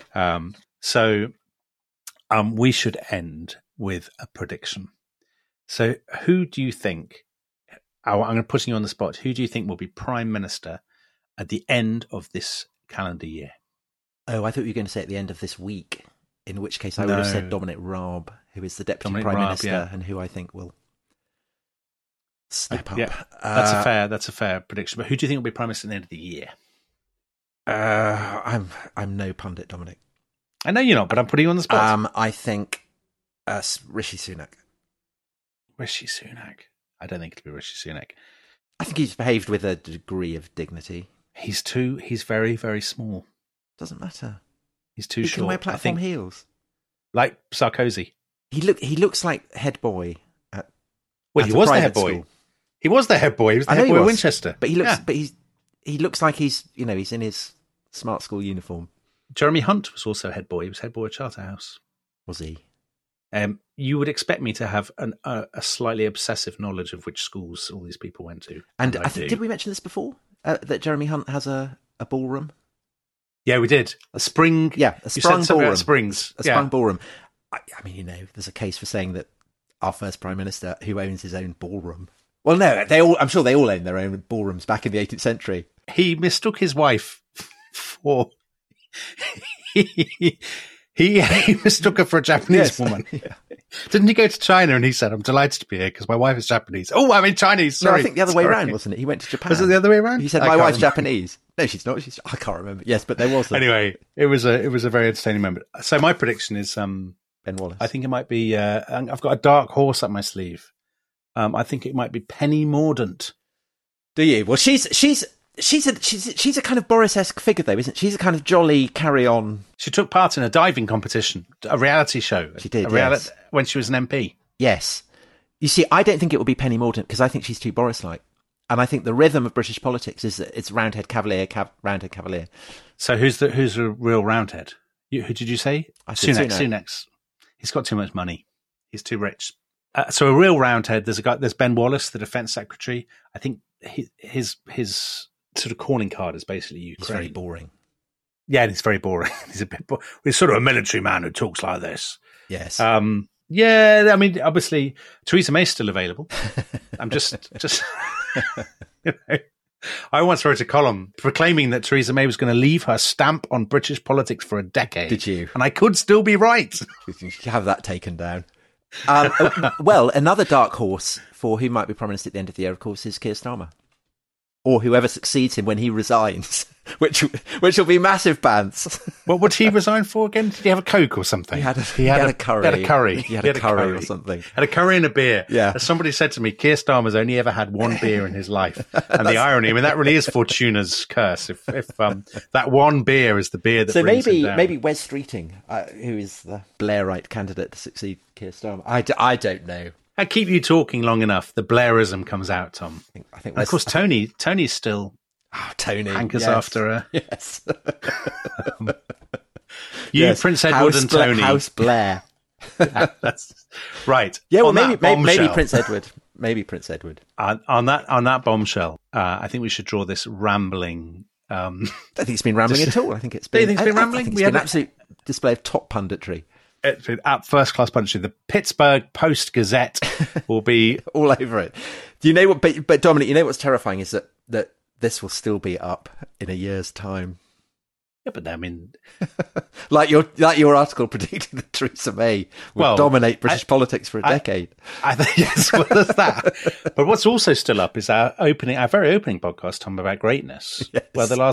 We should end with a prediction. So who do you think, I'm going to put you on the spot, who do you think will be Prime Minister at the end of this calendar year? Oh, I thought you were going to say at the end of this week, in which case I would have said Dominic Raab, who is the Deputy Prime Minister and who I think will step up. Yeah, that's a fair prediction. But who do you think will be Prime Minister at the end of the year? I'm no pundit, Dominic. I know you're not, but I'm putting you on the spot. I think Rishi Sunak. Rishi Sunak. I don't think it'll be Rishi Sunak. I think he's behaved with a degree of dignity. He's very, very small. Doesn't matter. He's too he short. He can wear platform heels. Like Sarkozy. He looks like head boy. He was the head boy. School. He was the head boy. He was the head boy at Winchester. But he looks like he's in his smart school uniform. Jeremy Hunt was also head boy. He was head boy at Charterhouse. Was he? You would expect me to have a slightly obsessive knowledge of which schools all these people went to. And I think, did we mention this before? That Jeremy Hunt has a ballroom? Yeah, we did. A sprung ballroom. Springs. A sprung ballroom. I mean, there's a case for saying that our first Prime Minister, who owns his own ballroom. Well, no, I'm sure they all owned their own ballrooms back in the 18th century. He mistook his wife for... He mistook her for a Japanese woman. Yeah. Didn't he go to China and he said, I'm delighted to be here because my wife is Japanese. Oh, I mean Chinese. Sorry. No, I think the other way around, wasn't it? He went to Japan. Was it the other way around? He said, my wife's Japanese. No, she's not. I can't remember. Yes, but there was. Anyway, it was a very entertaining moment. So my prediction is Ben Wallace. I think it might be. I've got a dark horse up my sleeve. I think it might be Penny Mordaunt. Do you? Well, she's a kind of Boris-esque figure, though, isn't she? She's a kind of jolly carry-on. She took part in a diving competition, a reality show. She did, yes. When she was an MP. Yes. You see, I don't think it will be Penny Mordaunt because I think she's too Boris-like. And I think the rhythm of British politics is that it's Roundhead Cavalier, Roundhead Cavalier. So who's the real Roundhead? Who did you say? Sunak. He's got too much money. He's too rich. So a real Roundhead. There's Ben Wallace, the Defence Secretary. I think his sort of calling card is basically Ukraine. He's very boring. Yeah, and he's very boring. He's a bit. He's sort of a military man who talks like this. Yes. Yeah, I mean, obviously, Theresa May's still available. I'm just. I once wrote a column proclaiming that Theresa May was going to leave her stamp on British politics for a decade. Did you? And I could still be right. You should have that taken down. Well, another dark horse for who might be Prime Minister at the end of the year, of course, is Keir Starmer. Or whoever succeeds him when he resigns, which will be massive pants. What would he resign for again? Did he have a Coke or something? He had a curry. He had a curry. He had a curry or something. Had a curry and a beer. Yeah. As somebody said to me, Keir Starmer's only ever had one beer in his life. And the irony, I mean, that really is Fortuna's curse. If that one beer is the beer that brings him down. Maybe Wes Streeting, who is the Blairite candidate to succeed Keir Starmer. I don't know. I keep you talking long enough. The Blairism comes out, Tom. I think and of course, Tony's still hankers after her. Yes. Prince Edward and Tony. House Blair. That's right. Yeah, well, maybe Prince Edward. Maybe Prince Edward. On that bombshell, I think we should draw this rambling. I don't think it's been rambling at all. I think it's been. Do you think it's been rambling? I think it's been an absolute display of top punditry. At first class punditry. The Pittsburgh Post Gazette will be all over it. Do you know what? But Dominic, you know what's terrifying is that this will still be up in a year's time. Yeah, but I mean, like your article predicting that Theresa May will dominate British politics for a decade. I think yes, well, there's that. But what's also still up is our very opening podcast, Tom, about greatness. Yes. Where the last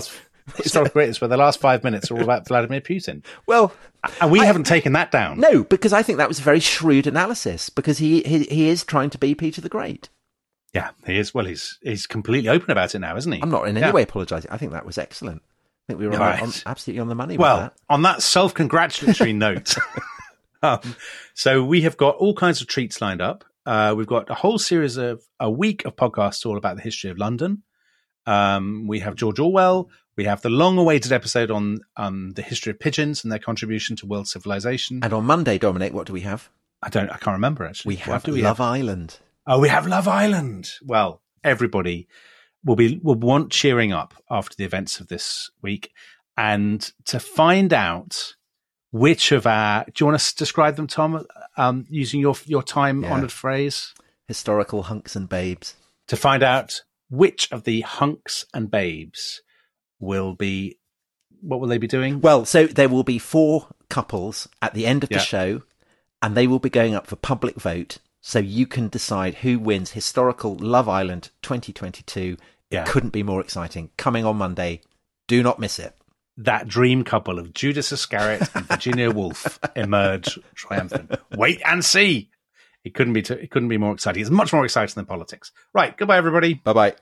historical greatness where the last 5 minutes are all about Vladimir Putin. Well, and we haven't taken that down. No, because I think that was a very shrewd analysis, because he is trying to be Peter the Great. Yeah, he is. Well, he's completely open about it now, isn't he? I'm not in any way apologising. I think that was excellent. I think we were absolutely on the money with that. On that self-congratulatory note, so we have got all kinds of treats lined up. We've got a whole series of a week of podcasts all about the history of London. We have George Orwell. We have the long-awaited episode on the history of pigeons and their contribution to world civilization. And on Monday, Dominic, what do we have? I can't remember, actually. We have Love Island. Oh, we have Love Island. Well, everybody will want cheering up after the events of this week. And to find out which of our... Do you want to describe them, Tom, using your time-honoured phrase? Historical hunks and babes. To find out which of the hunks and babes will be... What will they be doing? Well, so there will be 4 couples at the end of the show, and they will be going up for public vote, so you can decide who wins Historical Love Island 2022. It couldn't be more exciting. Coming on Monday. Do not miss it. That dream couple of Judas Iscariot and Virginia Woolf emerge triumphant. Wait and see. It couldn't be more exciting. It's much more exciting than politics. Right. Goodbye, everybody. Bye-bye.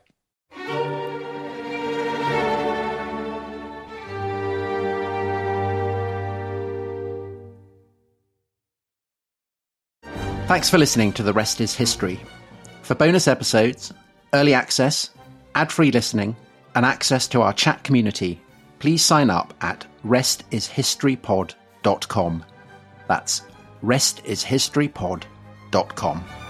Thanks for listening to The Rest is History. For bonus episodes, early access, ad-free listening, and access to our chat community, please sign up at restishistorypod.com. That's restishistorypod.com.